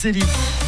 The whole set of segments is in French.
Céline.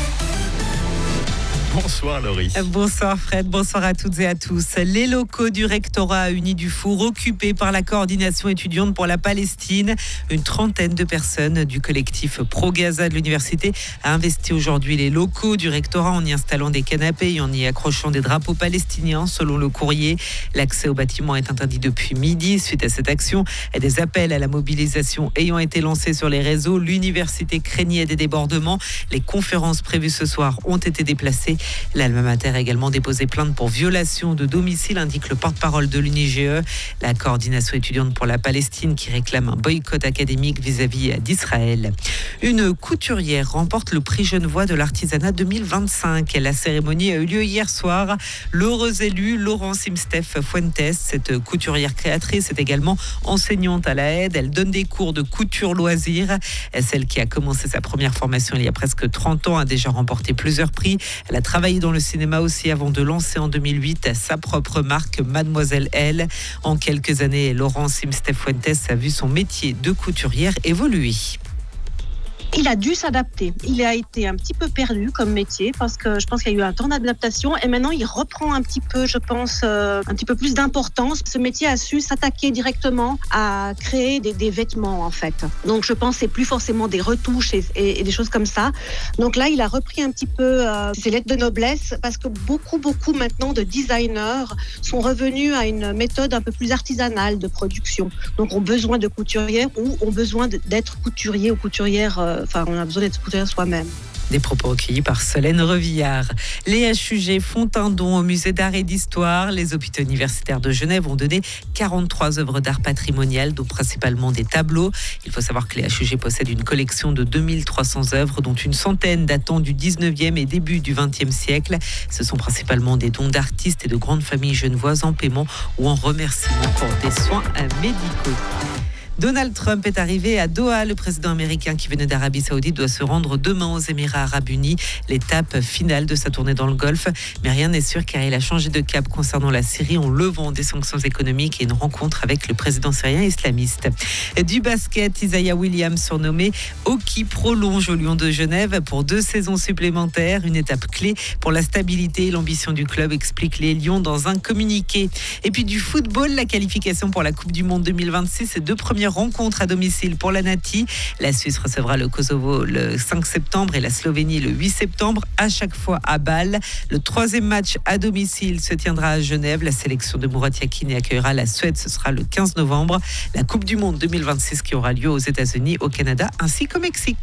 Bonsoir Laurie. Bonsoir Fred, bonsoir à toutes et à tous. Les locaux du rectorat uni du Four occupés par la coordination étudiante pour la Palestine. Une trentaine de personnes du collectif Pro-Gaza de l'université a investi aujourd'hui les locaux du rectorat en y installant des canapés et en y accrochant des drapeaux palestiniens selon le courrier. L'accès au bâtiment est interdit depuis midi. Suite à cette action, des appels à la mobilisation ayant été lancés sur les réseaux, l'université craignait des débordements. Les conférences prévues ce soir ont été déplacées. L'Alma Mater a également déposé plainte pour violation de domicile, indique le porte-parole de l'UNIGE, la coordination étudiante pour la Palestine qui réclame un boycott académique vis-à-vis d'Israël. Une couturière remporte le prix Genevois de l'artisanat 2025. La cérémonie a eu lieu hier soir. L'heureuse élue Laurence Imstef Fuentes, cette couturière créatrice, est également enseignante à la Aide. Elle donne des cours de couture loisirs. Celle qui a commencé sa première formation il y a presque 30 ans a déjà remporté plusieurs prix. Elle a travaillé dans le cinéma aussi avant de lancer en 2008 sa propre marque Mademoiselle Elle. En quelques années, Laurence Imstef Fuentes a vu son métier de couturière évoluer. Il a dû s'adapter. Il a été un petit peu perdu comme métier parce que je pense qu'il y a eu un temps d'adaptation et maintenant il reprend un petit peu, je pense, un petit peu plus d'importance. Ce métier a su s'attaquer directement à créer des vêtements en fait. Donc je pense que c'est plus forcément des retouches et des choses comme ça. Donc là, il a repris un petit peu ses lettres de noblesse parce que beaucoup maintenant de designers sont revenus à une méthode un peu plus artisanale de production. Donc ont besoin de couturières ou ont besoin d'être couturier ou couturière. On a besoin d'être couturière soi-même. Des propos recueillis par Solène Revillard. Les HUG font un don au musée d'art et d'histoire. Les hôpitaux universitaires de Genève ont donné 43 œuvres d'art patrimonial, dont principalement des tableaux. Il faut savoir que les HUG possèdent une collection de 2300 œuvres, dont une centaine datant du 19e et début du 20e siècle. Ce sont principalement des dons d'artistes et de grandes familles genevoises en paiement ou en remerciement pour des soins médicaux. Donald Trump est arrivé à Doha. Le président américain qui venait d'Arabie Saoudite doit se rendre demain aux Émirats Arabes Unis, l'étape finale de sa tournée dans le Golfe. Mais rien n'est sûr car il a changé de cap concernant la Syrie en levant des sanctions économiques et une rencontre avec le président syrien islamiste. Du basket, Isaiah Williams, surnommé Hockey, prolonge au Lion de Genève pour 2 saisons supplémentaires. Une étape clé pour la stabilité et l'ambition du club, expliquent les Lions dans un communiqué. Et puis du football, la qualification pour la Coupe du Monde 2026 et 2 premières rencontre à domicile pour la Nati. La Suisse recevra le Kosovo le 5 septembre et la Slovénie le 8 septembre, à chaque fois à Bâle. Le 3e match à domicile se tiendra à Genève. La sélection de Murat Yakin accueillera la Suède, ce sera le 15 novembre. La Coupe du Monde 2026 qui aura lieu aux États-Unis, au Canada ainsi qu'au Mexique.